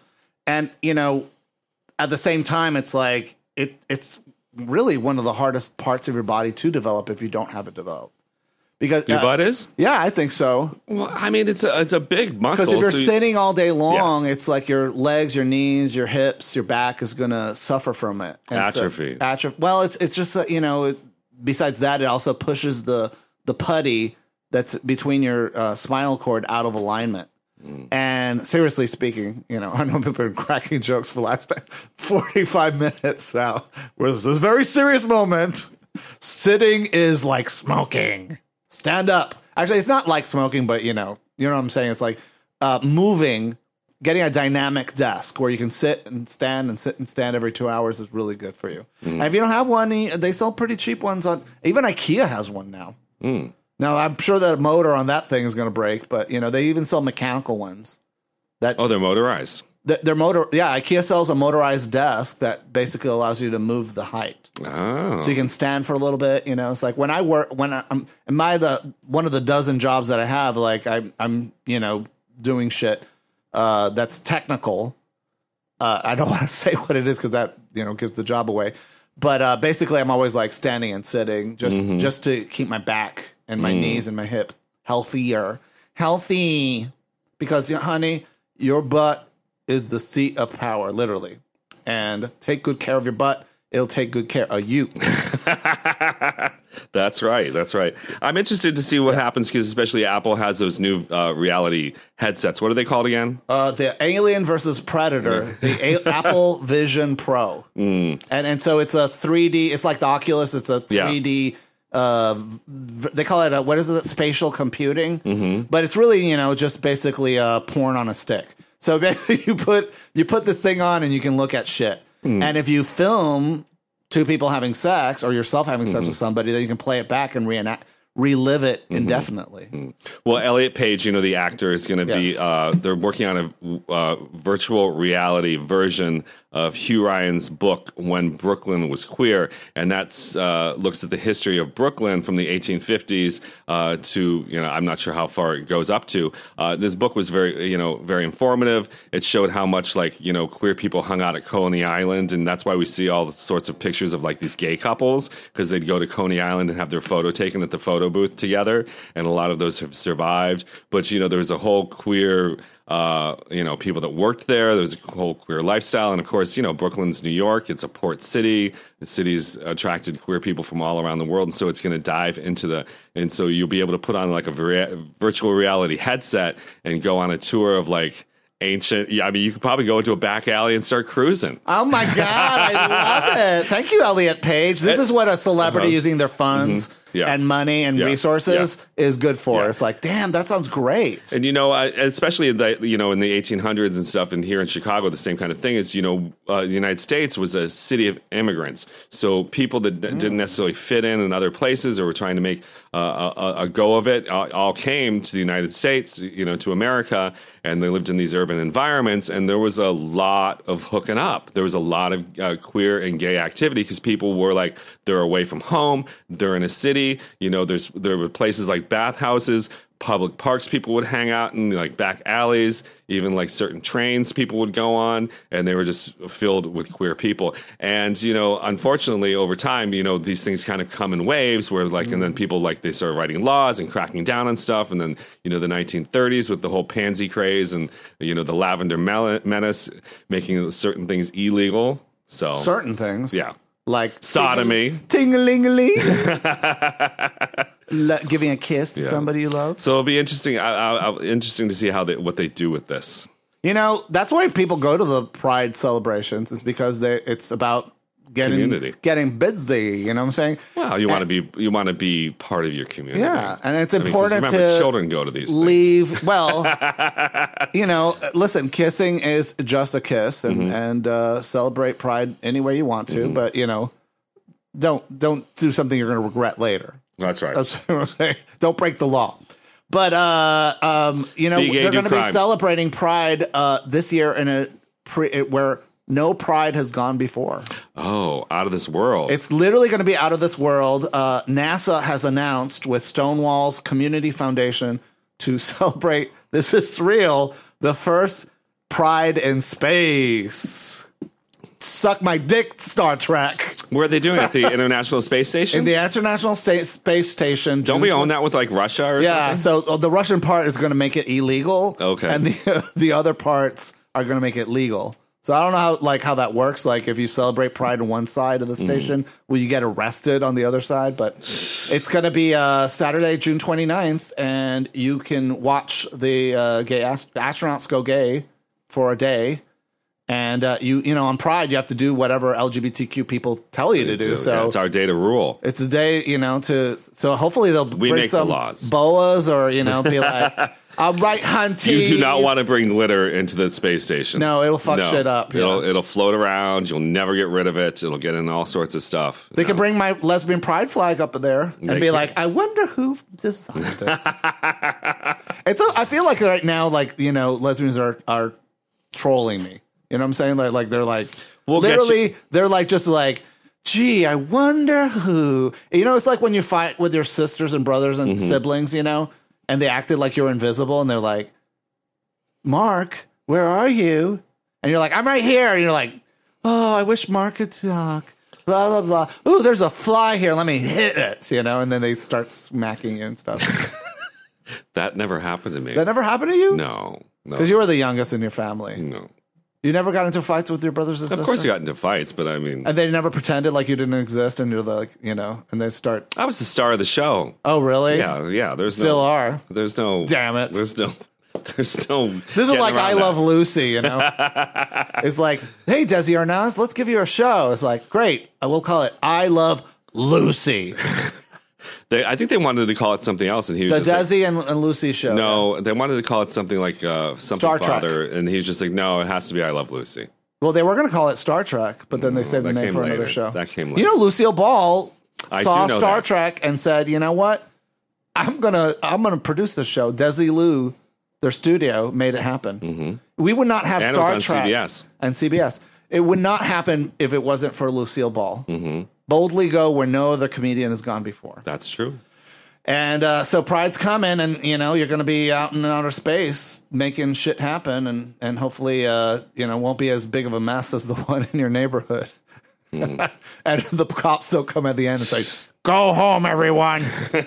And you know, at the same time, it's like it it's really one of the hardest parts of your body to develop if you don't have it developed. Because Your uh, butt is? yeah, I think so. Well, I mean, it's a it's a big muscle. Because if you're so you- sitting all day long, Yes. it's like your legs, your knees, your hips, your back is going to suffer from it. And so- Atrophy. atrophy. Well, it's it's just that, you know. It, besides that, it also pushes the the putty that's between your uh, spinal cord out of alignment. Mm. And seriously speaking, you know, I know people have been cracking jokes for the last forty-five minutes now. Where there's this very serious moment. Sitting is like smoking. Stand up. Actually, it's not like smoking, but you know, you know what I'm saying. It's like uh, moving getting a dynamic desk where you can sit and stand and sit and stand every two hours is really good for you. Mm. And if you don't have one, they sell pretty cheap ones on. Even IKEA has one now. Mm. Now I'm sure the motor on that thing is going to break, but you know they even sell mechanical ones. That oh, they're motorized. They're motor. Yeah, IKEA sells a motorized desk that basically allows you to move the height. Oh. So you can stand for a little bit. You know, it's like when I work when I, I'm in my the one of the dozen jobs that I have. Like I, I'm you know doing shit. Uh, that's technical. Uh, I don't want to say what it is because that you know gives the job away. But uh, basically, I'm always like standing and sitting just mm-hmm. just to keep my back and my mm. knees and my hips healthier, healthy. Because, you know, honey, your butt is the seat of power, literally. And take good care of your butt. It'll take good care of you. That's right. That's right. I'm interested to see what yeah. happens because especially Apple has those new uh, reality headsets. What are they called again? Uh, the Alien versus Predator, the A- Apple Vision Pro. Mm. And and so it's a three D. It's like the Oculus. It's a three D. Yeah. Uh, v- they call it a, what is it? Spatial computing. Mm-hmm. But it's really, you know, just basically uh, porn on a stick. So basically you put you put the thing on and you can look at shit. Mm. And if you film two people having sex or yourself having sex mm-hmm. with somebody, then you can play it back and reenact, relive it mm-hmm. indefinitely. Mm-hmm. Well, Elliot Page, you know, the actor, is going to yes. be, uh, they're working on a uh, virtual reality version of Hugh Ryan's book, When Brooklyn Was Queer. And that's uh, looks at the history of Brooklyn from the eighteen fifties uh, to, you know, I'm not sure how far it goes up to. Uh, this book was very, you know, very informative. It showed how much, like, you know, queer people hung out at Coney Island. And that's why we see all the sorts of pictures of, like, these gay couples, because they'd go to Coney Island and have their photo taken at the photo booth together. And a lot of those have survived. But, you know, there was a whole queer... Uh, you know, people that worked there. There's a whole queer lifestyle. And of course, you know, Brooklyn's New York. It's a port city. The city's attracted queer people from all around the world. And so it's going to dive into the, and so you'll be able to put on like a vir- virtual reality headset and go on a tour of like ancient, yeah, I mean, you could probably go into a back alley and start cruising. Oh my God, I love it. Thank you, Elliot Page. This it, is what a celebrity uh-huh. using their funds. Mm-hmm. Yeah. And money and yeah. resources yeah. is good for. Yeah. It's like, damn, that sounds great. And you know, uh, especially in the you know in the eighteen hundreds and stuff, and here in Chicago, the same kind of thing is you know uh, the United States was a city of immigrants, so people that mm. didn't necessarily fit in in other places or were trying to make uh, a, a go of it uh, all came to the United States, you know, to America, and they lived in these urban environments, and there was a lot of hooking up. There was a lot of uh, queer and gay activity because people were like they're away from home, they're in a city. You know, there's there were places like bathhouses, public parks people would hang out in, like back alleys, even like certain trains people would go on, and they were just filled with queer people. And, you know, unfortunately, over time, you know, these things kind of come in waves where like, mm. and then people like they started writing laws and cracking down on stuff. And then, you know, the nineteen thirties with the whole pansy craze and, you know, the lavender menace making certain things illegal. So certain things. Yeah. Like sodomy, ting-a-ling-a-ling, giving a kiss to yeah. somebody you love. So it'll be interesting. I, I, I, interesting to see how they what they do with this. You know, that's why people go to the Pride celebrations. Is because they it's about getting community. getting busy. You know what I'm saying? Well, you want to be you want to be part of your community. Yeah, and it's I important mean, remember, to children go to these leave. Things. Well, you know, listen, kissing is just a kiss, and mm-hmm. and uh, celebrate Pride any way you want to. Mm-hmm. But you know, don't don't do something you're going to regret later. That's right. That's what I'm saying. Don't break the law. But uh, um, you know, gay, they're going to crime. be celebrating Pride uh, this year in a pre where. No Pride has gone before. Oh, out of this world. It's literally going to be out of this world. Uh, NASA has announced with Stonewall's Community Foundation to celebrate, this is real, the first Pride in space. Suck my dick, Star Trek. Where are they doing it? At the International Space Station? In the International Sta- Space Station. Don't we own that with like Russia or yeah, something? Yeah, so the Russian part is going to make it illegal. Okay. And the, the other parts are going to make it legal. So I don't know how like how that works. Like if you celebrate Pride on one side of the station, mm. will you get arrested on the other side? But it's going to be uh, Saturday, June twenty-ninth, and you can watch the uh, gay ast- astronauts go gay for a day. And uh, you, you know, on Pride, you have to do whatever L G B T Q people tell you to do. So yeah, it's our day to rule. It's a day, you know, to so hopefully they'll we bring make some the laws. boas or you know, be like, all right, hunty. You do not want to bring glitter into the space station. No, it'll fuck no. shit up. It'll Yeah. it'll float around. You'll never get rid of it. It'll get in all sorts of stuff. They no. could bring my lesbian pride flag up there and They be can. like, I wonder who designed this. It's. A, I feel like right now, like you know, lesbians are are trolling me. You know what I'm saying? Like, like they're like, We'll get literally, they're like, just like, gee, I wonder who. You know, it's like when you fight with your sisters and brothers and Mm-hmm. siblings, you know, and they acted like you're invisible, and they're like, Mark, where are you? And you're like, I'm right here. And you're like, oh, I wish Mark could talk. Blah, blah, blah. Ooh, there's a fly here. Let me hit it, you know, and then they start smacking you and stuff. That never happened to me. That never happened to you? no, no, Because you were the youngest in your family. no. You never got into fights with your brothers and Of sisters? course, you got into fights, but I mean, And they never pretended like you didn't exist, and you're like, you know, and they start. I was the star of the show. Oh, really? Yeah, yeah. There's Still no, are. There's no. Damn it. There's no. There's no. This is like I Love Lucy, you know? It's like, hey, Desi Arnaz, let's give you a show. It's like, great. I will call it I Love Lucy. They, I think they wanted to call it something else, and he was The just like, Desi and, and Lucy show. no. They wanted to call it something like uh, something Star Trek. Father, and he was just like, no, it has to be I Love Lucy. Well, they were going to call it Star Trek, but then they saved the that name came for later. another show. That came You later. know, Lucille Ball I saw do know Star that. Trek and said, you know what? I'm gonna I'm gonna produce this show. Desi Lu, their studio, made it happen. Mm-hmm. We would not have And it was Star on Trek C B S. and C B S. It would not happen if it wasn't for Lucille Ball. Mm-hmm. Boldly go where no other comedian has gone before. That's true. And uh, so Pride's coming, and you know you're going to be out in outer space making shit happen, and and hopefully uh, you know won't be as big of a mess as the one in your neighborhood. Mm. And the cops don't come at the end and say, "Go home, everyone."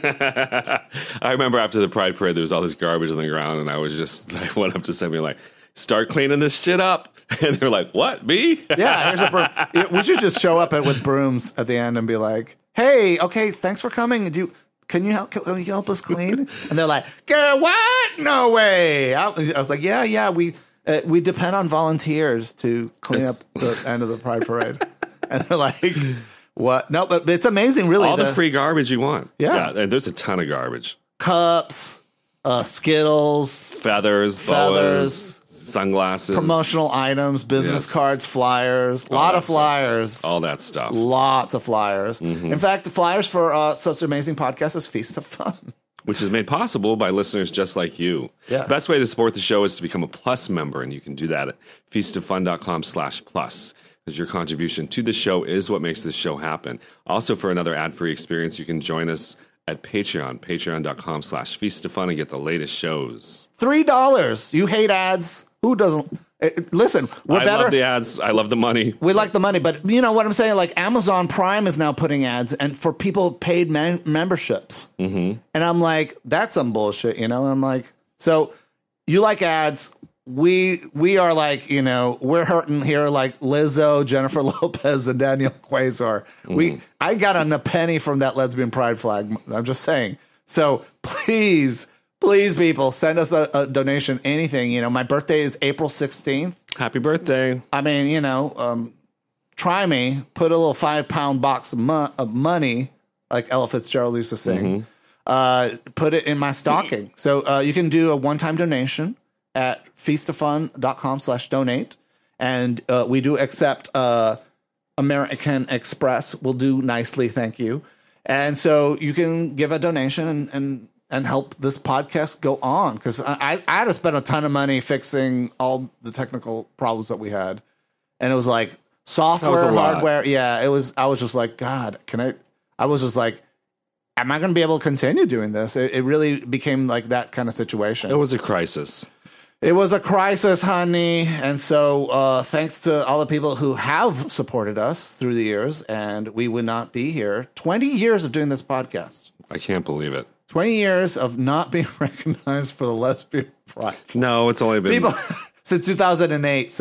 I remember after the Pride Parade, there was all this garbage on the ground, and I was just, I went up to somebody like, start cleaning this shit up. And they're like, what, me? Yeah, here's a broom. We should just show up at, with brooms at the end and be like, "Hey, okay, thanks for coming. Do you, can you help? Can you help us clean?" And they're like, "Girl, what? No way!" I, I was like, "Yeah, yeah, we uh, we depend on volunteers to clean It's- up the end of the Pride Parade." And they're like, "What? No, but it's amazing, really. All the, the free garbage you want. Yeah. And there's a ton of garbage. cups, uh, Skittles, Feathers, Feathers. boas, sunglasses. promotional items, business Yes. cards, flyers, a lot that of stuff. flyers." All that stuff. Lots of flyers. Mm-hmm. In fact, the flyers for uh, such an amazing podcast is Feast of Fun. Which is made possible by listeners just like you. Yeah. The best way to support the show is to become a Plus member, and you can do that at feastoffun.com slash plus. Because your contribution to the show is what makes this show happen. Also, for another ad-free experience, you can join us at Patreon, patreon.com slash feastoffun, and get the latest shows. Three dollars. You hate ads. Who doesn't? eh, Listen, we're I better. love the ads. I love the money. We like the money, but you know what I'm saying? Like Amazon Prime is now putting ads, and for people paid man- memberships. Mm-hmm. And I'm like, that's some bullshit, you know? And I'm like, so you like ads? We we are like, you know, we're hurting here like Lizzo, Jennifer Lopez, and Daniel Quasar. Mm-hmm. We I got on a penny from that lesbian pride flag. I'm just saying. So please, please, people, send us a, a donation. Anything. You know, my birthday is April sixteenth. Happy birthday. I mean, you know, um, try me. Put a little five pound box of, mo- of money, like Ella Fitzgerald used to sing. Mm-hmm. Uh, put it in my stocking. So uh, you can do a one time donation at feastoffun.com slash donate. And uh, we do accept uh, American Express. We'll do nicely, thank you. And so you can give a donation and and, and help this podcast go on. Because I, I had to spend a ton of money fixing all the technical problems that we had. And it was like software, That was a lot. hardware. Yeah, it was. I was just like, God, can I? I was just like, am I going to be able to continue doing this? It, it really became like that kind of situation. It was a crisis. It was a crisis, honey. And so uh, thanks to all the people who have supported us through the years, and we would not be here. twenty years of doing this podcast. I can't believe it. twenty years of not being recognized for the lesbian pride. No, it's only been People since two thousand eight,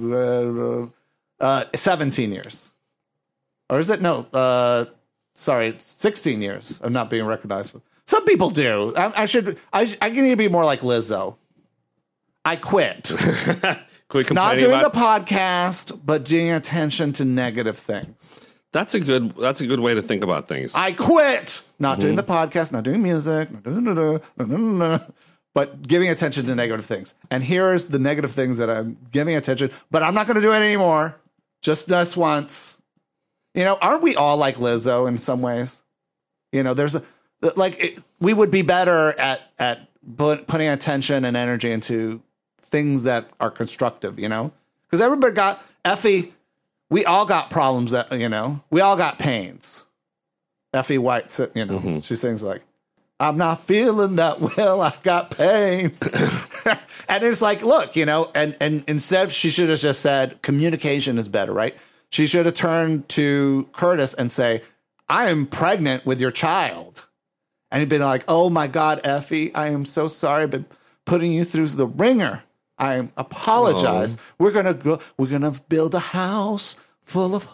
so uh, uh, seventeen years. Or is it? No, uh, sorry, sixteen years of not being recognized. Some people do. I, I should, I, I need to be more like Lizzo. I quit. Quit Not complaining doing about. the podcast, but doing attention to negative things. That's a good. That's a good way to think about things. I quit. Not doing the podcast, not doing music, not doing, no, no, no, no, but giving attention to negative things. And here's the negative things that I'm giving attention, but I'm not going to do it anymore. Just this once. You know, aren't we all like Lizzo in some ways? You know, there's a like it, we would be better at at put, putting attention and energy into things that are constructive. You know, because everybody got Effie. We all got problems that you know. We all got pains. Effie White, you know, mm-hmm. she sings like, "I'm not feeling that well. I got pains," and it's like, look, you know, and and instead she should have just said, "Communication is better," right? She should have turned to Curtis and say, "I am pregnant with your child," and he'd been like, "Oh my God, Effie, I am so sorry, but putting you through the ringer. I apologize. Oh. We're gonna go. We're gonna build a house full of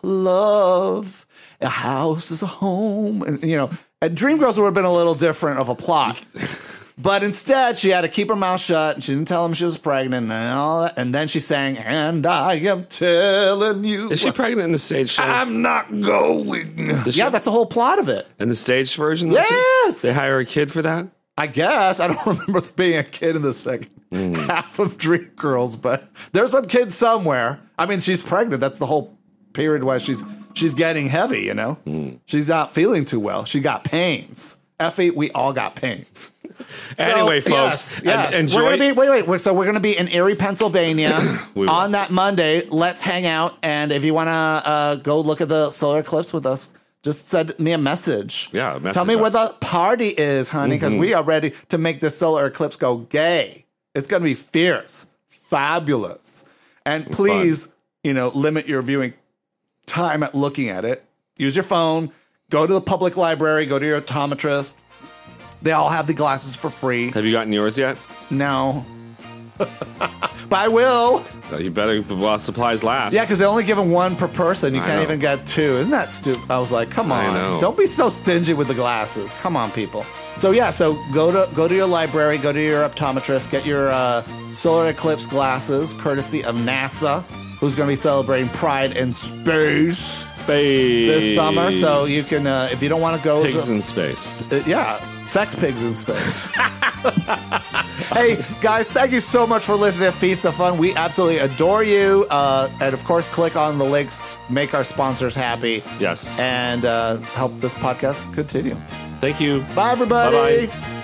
love. A house is a home." And, you know, and Dreamgirls would have been a little different of a plot. But instead, she had to keep her mouth shut, and she didn't tell him she was pregnant and all that. And then she sang, "And I am telling you." Is she pregnant in the stage show? I'm not going. Yeah, that's the whole plot of it. In the stage version? Yes. They hire a kid for that? I guess. I don't remember there being a kid in the second mm. half of Dreamgirls, but there's some kid somewhere. I mean, she's pregnant. That's the whole period why she's she's getting heavy, you know? Mm. She's not feeling too well. She got pains. Effie, we all got pains. So, anyway, folks, yes, yes. enjoy. We're gonna be, wait, wait. So we're going to be in Erie, Pennsylvania on that Monday. Let's hang out. And if you want to uh, go look at the solar eclipse with us, just send me a message. Yeah, message Tell me us. where the party is, honey, because mm-hmm. we are ready to make this solar eclipse go gay. It's going to be fierce, fabulous. And please, Fun. you know, limit your viewing time at looking at it. Use your phone. Go to the public library. Go to your optometrist. They all have the glasses for free. Have you gotten yours yet? No. But I will. You better, while supplies last. Yeah, because they only give them one per person. You I can't know. even get two. Isn't that stupid? I was like, come I on. know. Don't be so stingy with the glasses. Come on, people. So, yeah, so go to go to your library, go to your optometrist, get your uh, solar eclipse glasses, courtesy of NASA, who's going to be celebrating Pride in Space. Space. This summer. So you can, uh, if you don't want to go. Pigs to, in space. Uh, yeah, sex pigs in space. Hey, guys, thank you so much for listening to Feast of Fun. We absolutely adore you. Uh, and, of course, click on the links, make our sponsors happy. Yes. And uh, help this podcast continue. Thank you. Bye, everybody. Bye-bye.